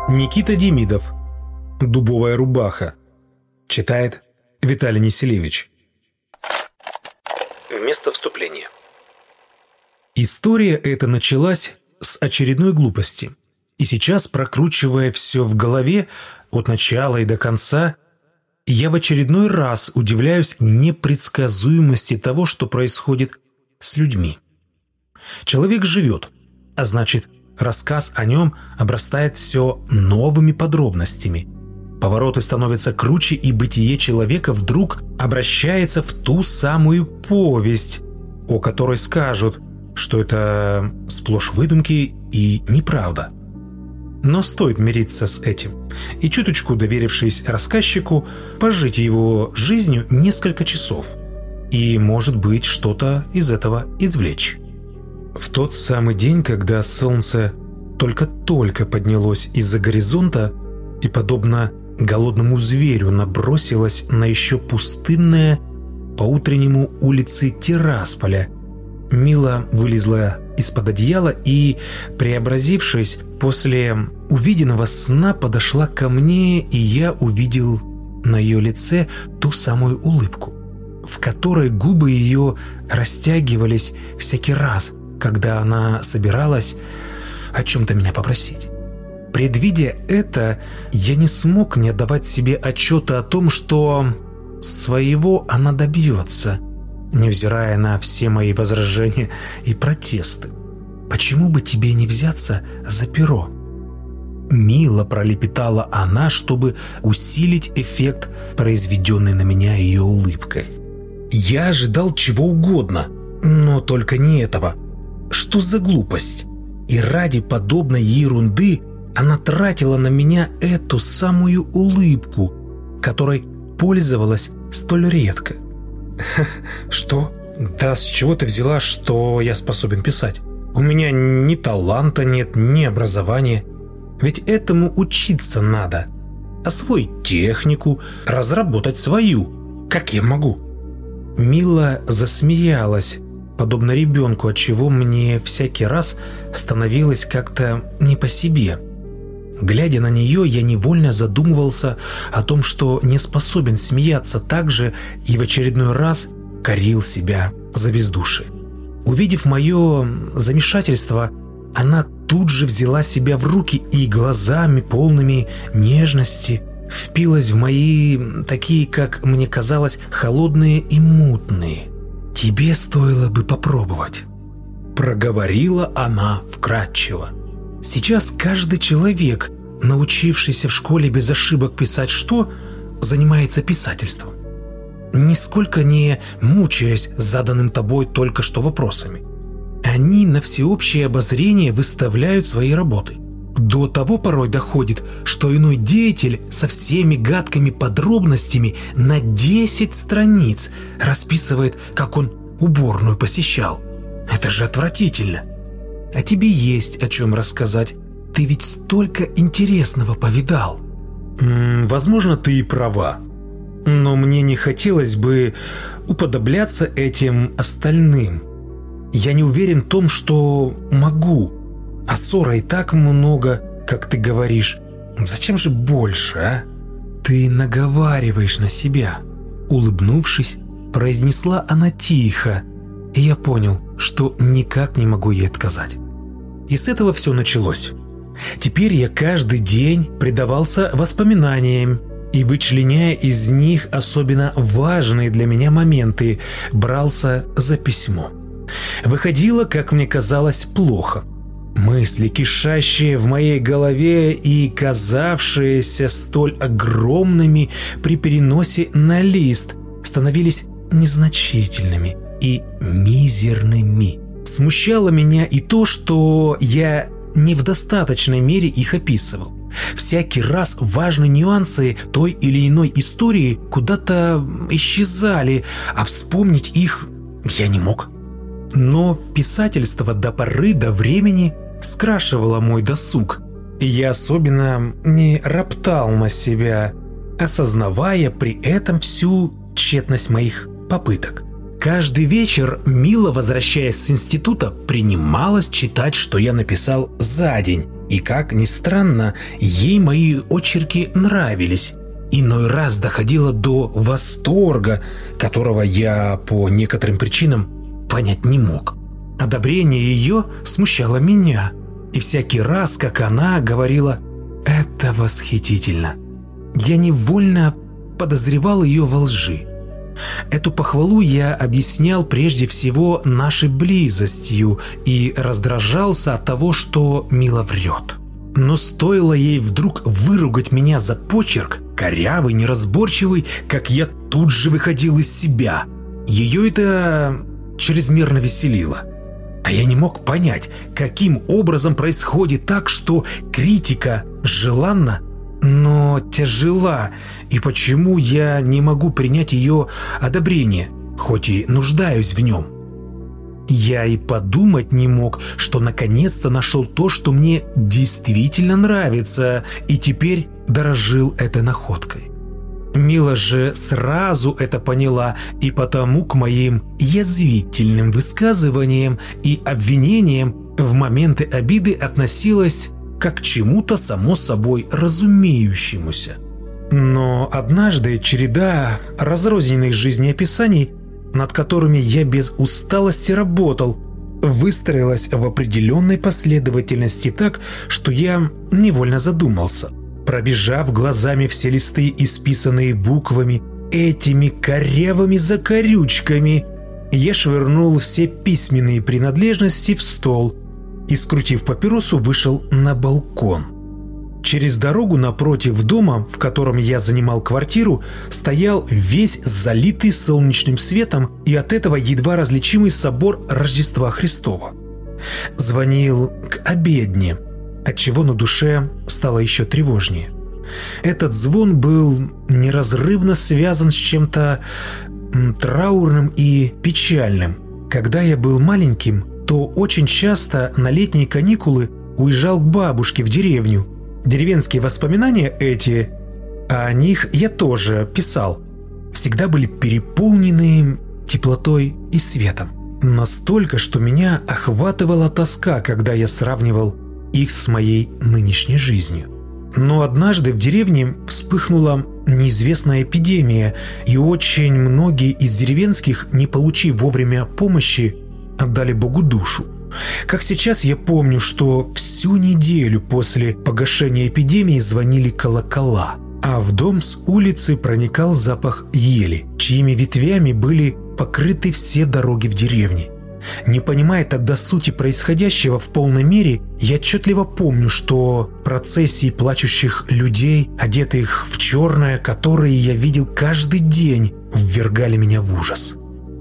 Никита Демидов. «Дубовая рубаха». Читает Виталий Неселевич. Вместо вступления. История эта началась с очередной глупости. И сейчас, прокручивая все в голове от начала и до конца, я в очередной раз удивляюсь непредсказуемости того, что происходит с людьми. Человек живет, а значит, рассказ о нем обрастает все новыми подробностями. Повороты становятся круче, и бытие человека вдруг обращается в ту самую повесть, о которой скажут, что это сплошь выдумки и неправда. Но стоит мириться с этим и, чуточку доверившись рассказчику, пожить его жизнью несколько часов и, может быть, что-то из этого извлечь. В тот самый день, когда солнце только-только поднялось из-за горизонта и, подобно голодному зверю, набросилось на еще пустынные по-утреннему улицы Тирасполя, Мила вылезла из-под одеяла и, преобразившись после увиденного сна, подошла ко мне, и я увидел на ее лице ту самую улыбку, в которой губы ее растягивались всякий раз, когда она собиралась о чем-то меня попросить. Предвидя это, я не смог не отдавать себе отчета о том, что своего она добьется, невзирая на все мои возражения и протесты. «Почему бы тебе не взяться за перо?» Мило пролепетала она, чтобы усилить эффект, произведенный на меня ее улыбкой. Я ожидал чего угодно, но только не этого. Что за глупость? И ради подобной ерунды она тратила на меня эту самую улыбку, которой пользовалась столь редко. «Что? Да с чего ты взяла, что я способен писать? У меня ни таланта нет, ни образования. Ведь этому учиться надо. Освоить технику, разработать свою. Как я могу?» Мила засмеялась, подобно ребенку, отчего мне всякий раз становилось как-то не по себе. Глядя на нее, я невольно задумывался о том, что не способен смеяться так же, и в очередной раз корил себя за бездушие. Увидев мое замешательство, она тут же взяла себя в руки и глазами, полными нежности, впилась в мои, такие, как мне казалось, холодные и мутные. «Тебе стоило бы попробовать», — проговорила она вкратчиво. «Сейчас каждый человек, научившийся в школе без ошибок писать что, занимается писательством, нисколько не мучаясь заданным тобой только что вопросами. Они на всеобщее обозрение выставляют свои работы. До того порой доходит, что иной деятель со всеми гадкими подробностями на 10 страниц расписывает, как он уборную посещал. Это же отвратительно. А тебе есть о чем рассказать. Ты ведь столько интересного повидал». «Возможно, ты и права. Но мне не хотелось бы уподобляться этим остальным. Я не уверен в том, что могу. А ссора и так много, как ты говоришь. Зачем же больше, а?» «Ты наговариваешь на себя», — улыбнувшись, произнесла она тихо, и я понял, что никак не могу ей отказать. И с этого все началось. Теперь я каждый день предавался воспоминаниям и, вычленяя из них особенно важные для меня моменты, брался за письмо. Выходило, как мне казалось, плохо. Мысли, кишащие в моей голове и казавшиеся столь огромными при переносе на лист, становились незначительными и мизерными. Смущало меня и то, что я не в достаточной мере их описывал. Всякий раз важные нюансы той или иной истории куда-то исчезали, а вспомнить их я не мог. Но писательство до поры до времени скрашивало мой досуг, и я особенно не роптал на себя, осознавая при этом всю тщетность моих попыток. Каждый вечер Мила, возвращаясь с института, принималась читать, что я написал за день. И, как ни странно, ей мои очерки нравились. Иной раз доходило до восторга, которого я по некоторым причинам понять не мог. Одобрение ее смущало меня. И всякий раз, как она говорила «это восхитительно», я невольно подозревал ее во лжи. Эту похвалу я объяснял прежде всего нашей близостью и раздражался от того, что Мила врет. Но стоило ей вдруг выругать меня за почерк, корявый, неразборчивый, как я тут же выходил из себя. Ее это чрезмерно веселило. А я не мог понять, каким образом происходит так, что критика желанна, но тяжела, и почему я не могу принять ее одобрение, хоть и нуждаюсь в нем. Я и подумать не мог, что наконец-то нашел то, что мне действительно нравится, и теперь дорожил этой находкой. Мила же сразу это поняла, и потому к моим язвительным высказываниям и обвинениям в моменты обиды относилась как к чему-то само собой разумеющемуся. Но однажды череда разрозненных жизнеописаний, над которыми я без усталости работал, выстроилась в определенной последовательности так, что я невольно задумался. Пробежав глазами все листы, исписанные буквами, этими корявыми закорючками, я швырнул все письменные принадлежности в стол и, скрутив папиросу, вышел на балкон. Через дорогу напротив дома, в котором я занимал квартиру, стоял весь залитый солнечным светом и от этого едва различимый собор Рождества Христова. Звонил к обедне, отчего на душе стало еще тревожнее. Этот звон был неразрывно связан с чем-то траурным и печальным. Когда я был маленьким, то очень часто на летние каникулы уезжал к бабушке в деревню. Деревенские воспоминания эти, о них я тоже писал, всегда были переполнены теплотой и светом. Настолько, что меня охватывала тоска, когда я сравнивал их с моей нынешней жизнью. Но однажды в деревне вспыхнула неизвестная эпидемия, и очень многие из деревенских, не получив вовремя помощи, отдали Богу душу. Как сейчас я помню, что всю неделю после погашения эпидемии звонили колокола, а в дом с улицы проникал запах ели, чьими ветвями были покрыты все дороги в деревне. Не понимая тогда сути происходящего в полной мере, я отчетливо помню, что процессии плачущих людей, одетых в черное, которые я видел каждый день, ввергали меня в ужас.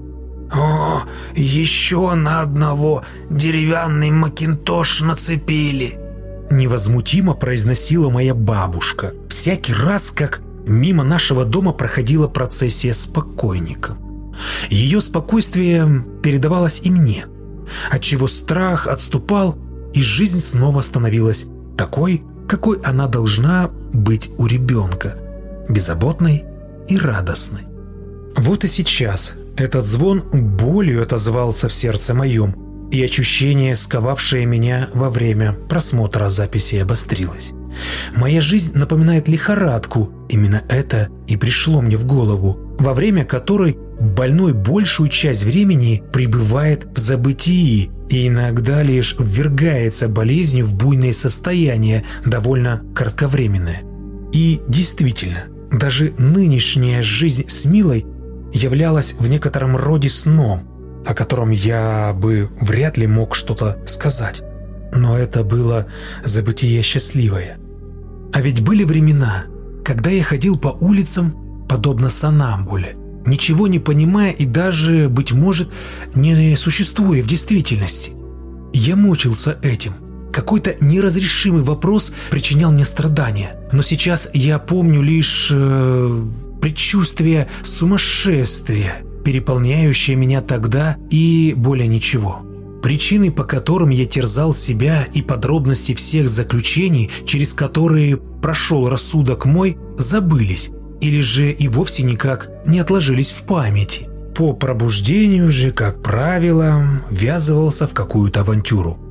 «О, еще на одного деревянный макинтош нацепили!» Невозмутимо произносила моя бабушка всякий раз, как мимо нашего дома проходила процессия с покойником. Ее спокойствие передавалось и мне, отчего страх отступал, и жизнь снова становилась такой, какой она должна быть у ребенка, беззаботной и радостной. Вот и сейчас этот звон болью отозвался в сердце моем, и ощущение, сковавшее меня во время просмотра записи, обострилось. Моя жизнь напоминает лихорадку, именно это и пришло мне в голову, во время которой больной большую часть времени пребывает в забытии и иногда лишь ввергается болезнью в буйное состояние, довольно кратковременное. И действительно, даже нынешняя жизнь с Милой являлась в некотором роде сном, о котором я бы вряд ли мог что-то сказать. Но это было забытие счастливое. А ведь были времена, когда я ходил по улицам, подобно сонамбуле, ничего не понимая и даже, быть может, не существуя в действительности. Я мучился этим. Какой-то неразрешимый вопрос причинял мне страдания. Но сейчас я помню лишь предчувствие сумасшествия, переполняющее меня тогда, и более ничего. Причины, по которым я терзал себя, и подробности всех заключений, через которые прошел рассудок мой, забылись или же и вовсе никак не отложились в памяти. по пробуждению же, как правило, ввязывался в какую-то авантюру.